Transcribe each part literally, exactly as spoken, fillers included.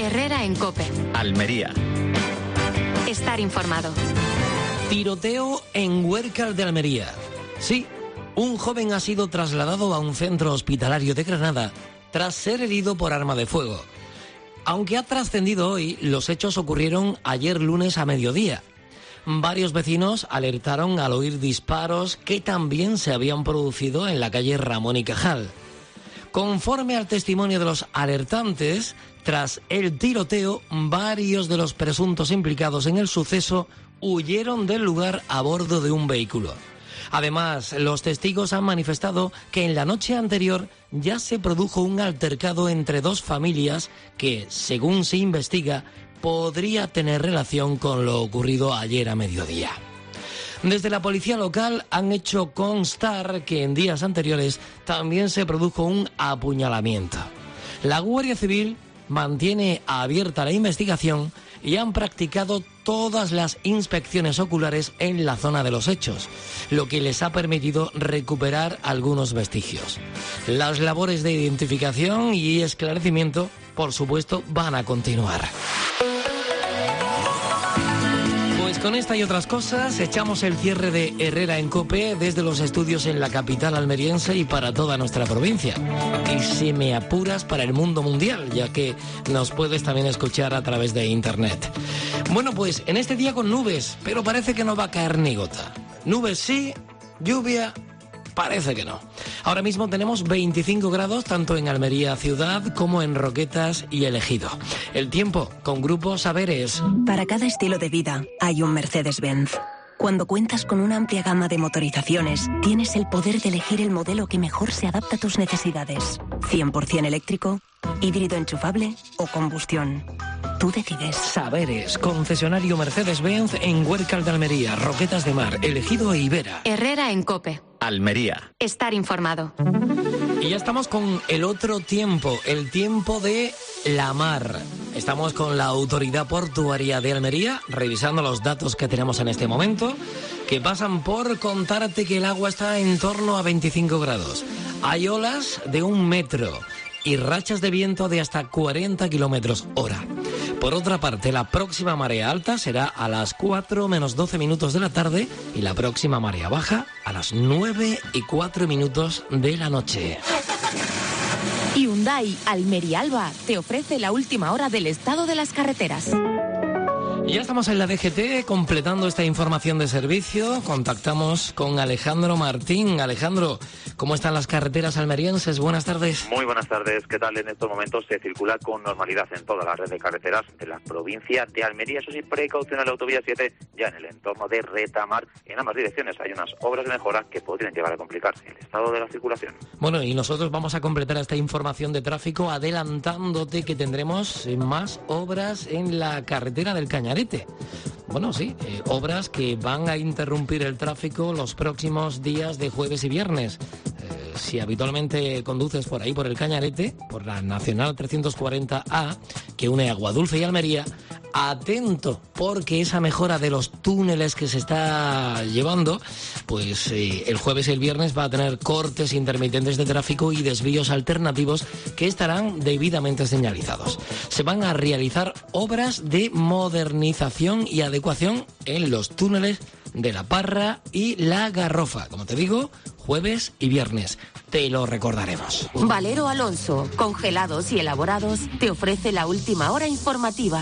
Herrera en COPE. Almería. Estar informado. Tiroteo en Huércal de Almería. Sí, un joven ha sido trasladado a un centro hospitalario de Granada tras ser herido por arma de fuego. Aunque ha trascendido hoy, los hechos ocurrieron ayer lunes a mediodía. Varios vecinos alertaron al oír disparos que también se habían producido en la calle Ramón y Cajal. Conforme al testimonio de los alertantes, tras el tiroteo, varios de los presuntos implicados en el suceso huyeron del lugar a bordo de un vehículo. Además, los testigos han manifestado que en la noche anterior ya se produjo un altercado entre dos familias que, según se investiga, podría tener relación con lo ocurrido ayer a mediodía. Desde la policía local han hecho constar que en días anteriores también se produjo un apuñalamiento. La Guardia Civil mantiene abierta la investigación y han practicado todas las inspecciones oculares en la zona de los hechos, lo que les ha permitido recuperar algunos vestigios. Las labores de identificación y esclarecimiento, por supuesto, van a continuar. Con esta y otras cosas, echamos el cierre de Herrera en COPE desde los estudios en la capital almeriense y para toda nuestra provincia. Y si me apuras, para el mundo mundial, ya que nos puedes también escuchar a través de internet. Bueno, pues en este día con nubes, pero parece que no va a caer ni gota. Nubes sí, lluvia parece que no. Ahora mismo tenemos veinticinco grados tanto en Almería ciudad como en Roquetas y El Ejido. El tiempo con Grupo Saberes. Para cada estilo de vida hay un Mercedes-Benz. Cuando cuentas con una amplia gama de motorizaciones, tienes el poder de elegir el modelo que mejor se adapta a tus necesidades. cien por ciento eléctrico, híbrido enchufable o combustión. Tú decides. Saberes, concesionario Mercedes-Benz en Huércal de Almería, Roquetas de Mar, El Ejido e Ibera. Herrera en COPE. Almería. Estar informado. Y ya estamos con el otro tiempo, el tiempo de la mar. Estamos con la Autoridad Portuaria de Almería, revisando los datos que tenemos en este momento, que pasan por contarte que el agua está en torno a veinticinco grados. Hay olas de un metro y rachas de viento de hasta cuarenta kilómetros hora. Por otra parte, la próxima marea alta será a las cuatro menos doce minutos de la tarde y la próxima marea baja a las nueve y cuatro minutos de la noche. Hyundai Almería Alba te ofrece la última hora del estado de las carreteras. Ya estamos en la D G T completando esta información de servicio. Contactamos con Alejandro Martín. Alejandro, ¿cómo están las carreteras almerienses? Buenas tardes. Muy buenas tardes. ¿Qué tal? En estos momentos se circula con normalidad en toda la red de carreteras de la provincia de Almería. Eso sí, precaución en la autovía siete, ya en el entorno de Retamar. En ambas direcciones hay unas obras de mejora que podrían llegar a complicarse el estado de la circulación. Bueno, y nosotros vamos a completar esta información de tráfico adelantándote que tendremos más obras en la carretera del Cañar. Bueno, sí, eh, obras que van a interrumpir el tráfico los próximos días de jueves y viernes. Eh, si habitualmente conduces por ahí, por el Cañarete, por la Nacional trescientos cuarenta A, que une Aguadulce y Almería, atento, porque esa mejora de los túneles que se está llevando, pues eh, el jueves y el viernes va a tener cortes intermitentes de tráfico y desvíos alternativos que estarán debidamente señalizados. Se van a realizar obras de modernización y adecuación en los túneles de La Parra y La Garrofa. Como te digo, jueves y viernes. Te lo recordaremos. Valero Alonso, congelados y elaborados, te ofrece la última hora informativa.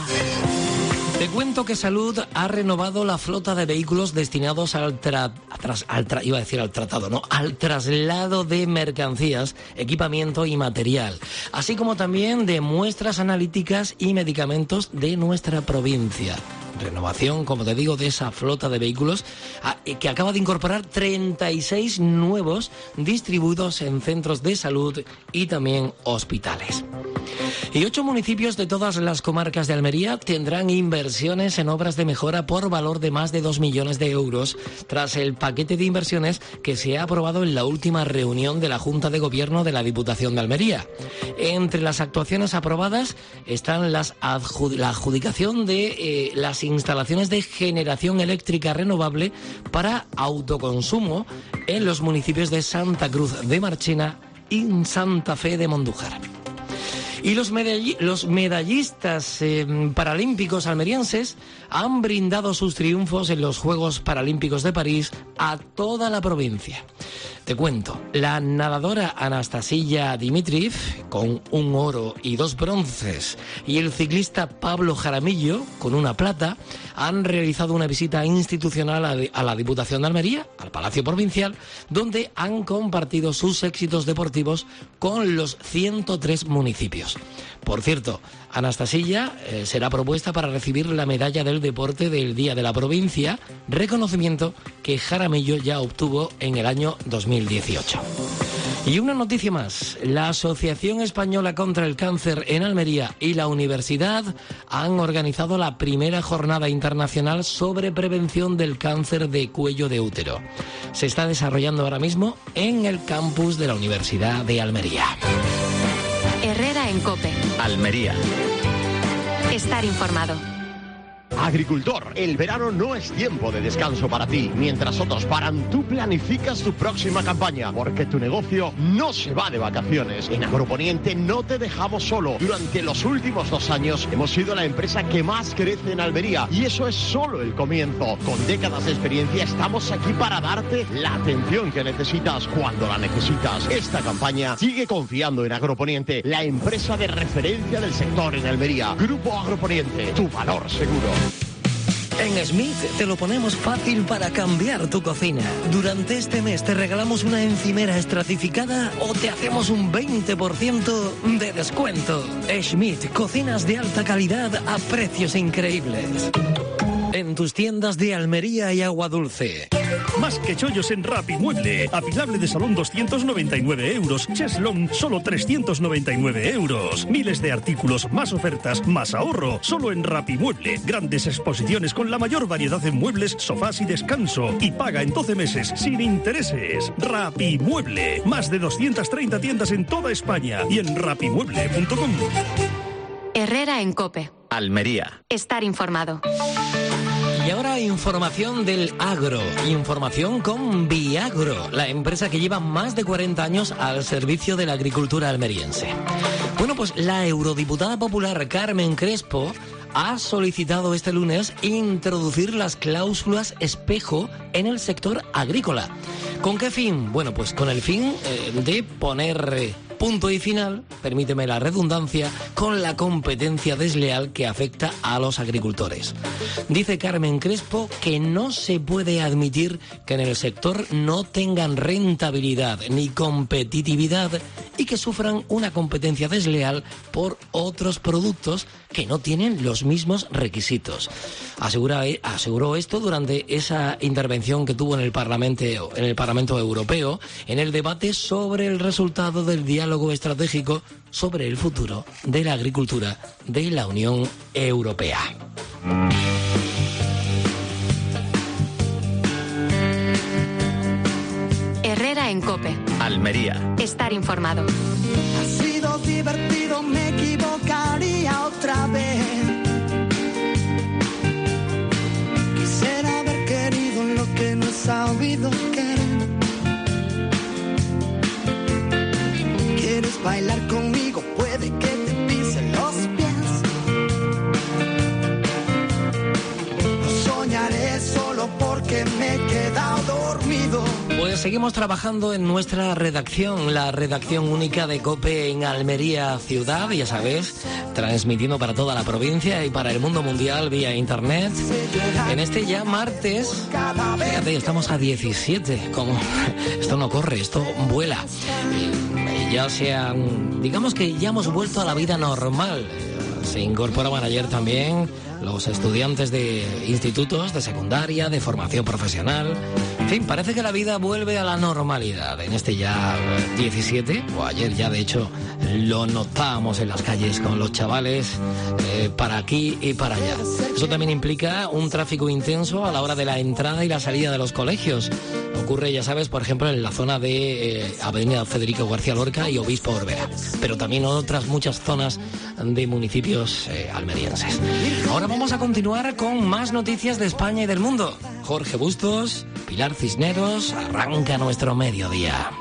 Te cuento que Salud ha renovado la flota de vehículos destinados al, tra- tras, al tra- iba a decir al tratado, no, al traslado de mercancías, equipamiento y material, así como también de muestras analíticas y medicamentos de nuestra provincia. Renovación, como te digo, de esa flota de vehículos que acaba de incorporar treinta y seis nuevos distribuidos en centros de salud y también hospitales. Y ocho municipios de todas las comarcas de Almería tendrán inversiones en obras de mejora por valor de más de dos millones de euros tras el paquete de inversiones que se ha aprobado en la última reunión de la Junta de Gobierno de la Diputación de Almería. Entre las actuaciones aprobadas están las adjud- la adjudicación de eh, las instalaciones de generación eléctrica renovable para autoconsumo en los municipios de Santa Cruz de Marchena y Santa Fe de Mondújar. Y los, medall- los medallistas eh, paralímpicos almerienses han brindado sus triunfos en los Juegos Paralímpicos de París a toda la provincia. Te cuento, la nadadora Anastasia Dimitriv, con un oro y dos bronces, y el ciclista Pablo Jaramillo, con una plata, han realizado una visita institucional a, de, a la Diputación de Almería, al Palacio Provincial, donde han compartido sus éxitos deportivos con los ciento tres municipios. Por cierto, Anastasia eh, será propuesta para recibir la medalla del deporte del Día de la Provincia, reconocimiento que Jaramillo ya obtuvo en el año dos mil dieciocho. Y una noticia más, la Asociación Española contra el Cáncer en Almería y la Universidad han organizado la primera jornada internacional sobre prevención del cáncer de cuello de útero. Se está desarrollando ahora mismo en el campus de la Universidad de Almería. Herrera en COPE. Almería. Estar informado. Agricultor, el verano no es tiempo de descanso para ti. Mientras otros paran, tú planificas tu próxima campaña, porque tu negocio no se va de vacaciones. En Agroponiente no te dejamos solo. Durante los últimos dos años hemos sido la empresa que más crece en Almería, y eso es solo el comienzo. Con décadas de experiencia estamos aquí para darte la atención que necesitas cuando la necesitas. Esta campaña sigue confiando en Agroponiente, la empresa de referencia del sector en Almería. Grupo Agroponiente, tu valor seguro. En Smith te lo ponemos fácil para cambiar tu cocina. Durante este mes te regalamos una encimera estratificada o te hacemos un veinte por ciento de descuento. Smith, cocinas de alta calidad a precios increíbles. En tus tiendas de Almería y Agua Dulce. Más que chollos en Rapimueble. Apilable de salón doscientos noventa y nueve euros. Cheslong solo trescientos noventa y nueve euros. Miles de artículos, más ofertas, más ahorro. Solo en Rapimueble. Grandes exposiciones con la mayor variedad en muebles, sofás y descanso. Y paga en doce meses sin intereses. Rapimueble. Más de doscientas treinta tiendas en toda España y en rapimueble punto com. Herrera en COPE. Almería. Estar informado. Y ahora información del agro, información con Viagro, la empresa que lleva más de cuarenta años al servicio de la agricultura almeriense. Bueno, pues la eurodiputada popular Carmen Crespo ha solicitado este lunes introducir las cláusulas espejo en el sector agrícola. ¿Con qué fin? Bueno, pues con el fin eh, de poner eh, punto y final, permíteme la redundancia, con la competencia desleal que afecta a los agricultores. Dice Carmen Crespo que no se puede admitir que en el sector no tengan rentabilidad ni competitividad y que sufran una competencia desleal por otros productos que no tienen los mismos requisitos. Asegura, aseguró esto durante esa intervención que tuvo en el Parlamento, en el Parlamento Europeo, en el debate sobre el resultado del diálogo estratégico sobre el futuro de la agricultura de la Unión Europea. Herrera en COPE. Almería. Estar informado. Ha sido divertido, me equivocaría otra vez. Quisiera haber querido lo que no he sabido querer. ¿Quieres bailar conmigo? Puede que te pise los pies. No soñaré solo porque me he quedado dormido. Pues seguimos trabajando en nuestra redacción, la redacción única de COPE en Almería Ciudad, ya sabes, transmitiendo para toda la provincia y para el mundo mundial vía internet. En este ya martes, fíjate, estamos a diecisiete, como esto no corre, esto vuela. Y ya sean, digamos que ya hemos vuelto a la vida normal. Se incorporaban ayer también los estudiantes de institutos, de secundaria, de formación profesional. En fin, parece que la vida vuelve a la normalidad. En este ya diecisiete, o ayer ya de hecho lo notábamos en las calles con los chavales eh, para aquí y para allá. Eso también implica un tráfico intenso a la hora de la entrada y la salida de los colegios. Ocurre, ya sabes, por ejemplo, en la zona de eh, Avenida Federico García Lorca y Obispo Orbera, pero también en otras muchas zonas de municipios eh, almerienses. Ahora vamos a continuar con más noticias de España y del mundo. Jorge Bustos, Pilar Cisneros, arranca nuestro mediodía.